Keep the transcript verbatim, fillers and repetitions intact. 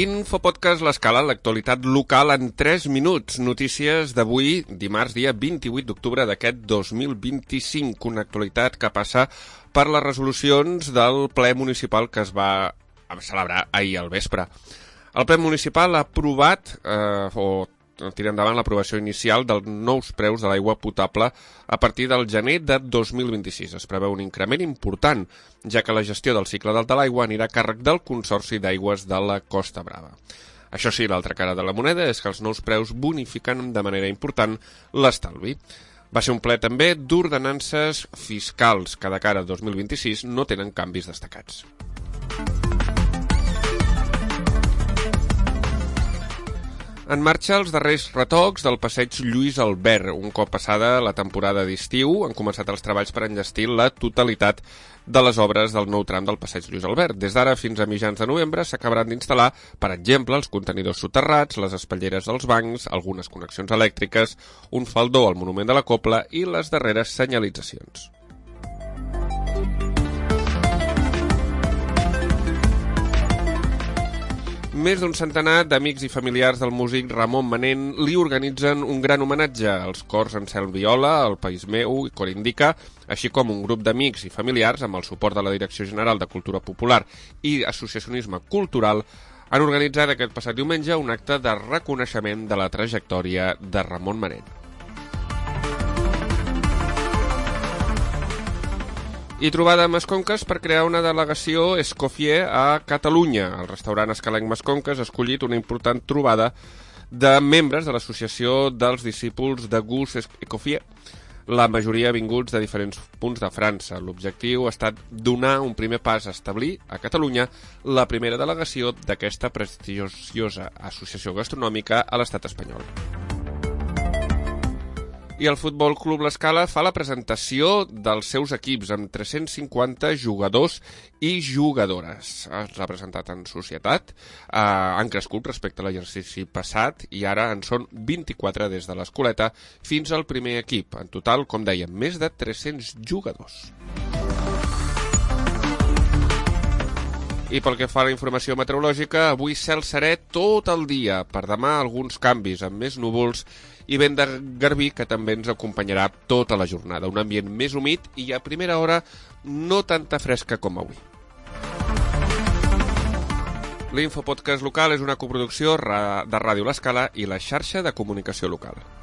Infopodcast L'Escala, l'actualitat local en tres minuts. Notícies d'avui, dimarts, dia vint-i-vuit d'octubre d'aquest dos mil vint-i-cinc. Una actualitat que passa per les resolucions del ple municipal que es va celebrar ahir al vespre. El ple municipal ha aprovat, eh, o tira endavant l'aprovació inicial dels nous preus de l'aigua potable a partir del gener de dos mil vint-i-sis. Es preveu un increment important, ja que la gestió del cicle de l'aigua anirà a càrrec del Consorci d'Aigües de la Costa Brava. Això sí, l'altra cara de la moneda és que els nous preus bonifiquen de manera important l'estalvi. Va ser un ple també d'ordenances fiscals, que de cara a dos mil vint-i-sis no tenen canvis destacats. En marxa els darrers retocs del passeig Lluís Albert. Un cop passada la temporada d'estiu, han començat els treballs per enllestir la totalitat de les obres del nou tram del passeig Lluís Albert. Des d'ara fins a mitjans de novembre s'acabaran d'instal·lar, per exemple, els contenidors soterrats, les espatlleres dels bancs, algunes connexions elèctriques, un faldó al Monument de la Copla i les darreres senyalitzacions. Més d'un centenar d'amics i familiars del músic Ramon Manent li organitzen un gran homenatge als cors Anselm Viola, El País Meu i Cor Indica, així com un grup d'amics i familiars amb el suport de la Direcció General de Cultura Popular i Associacionisme Cultural han organitzat aquest passat diumenge un acte de reconeixement de la trajectòria de Ramon Manent. I trobada a Masconques per crear una delegació Escoffier a Catalunya. El restaurant escalenc Masconques ha escollit una important trobada de membres de l'Associació dels Discípuls de Gus Escoffier, la majoria vinguts de diferents punts de França. L'objectiu ha estat donar un primer pas a establir a Catalunya la primera delegació d'aquesta prestigiosa associació gastronòmica a l'estat espanyol. I el Futbol Club L'Escala fa la presentació dels seus equips amb tres-cents cinquanta jugadors i jugadores. S'ha presentat en societat, eh, han crescut respecte a l'exercici passat i ara en són vint-i-quatre des de l'escoleta fins al primer equip. En total, com dèiem, més de tres-cents jugadors. I pel que fa a la informació meteorològica, avui cel serè tot el dia. Per demà alguns canvis amb més núvols i vent de garbí que també ens acompanyarà tota la jornada. Un ambient més humit i a primera hora no tanta fresca com avui. L'Infopodcast local és una coproducció de Ràdio L'Escala i la xarxa de comunicació local.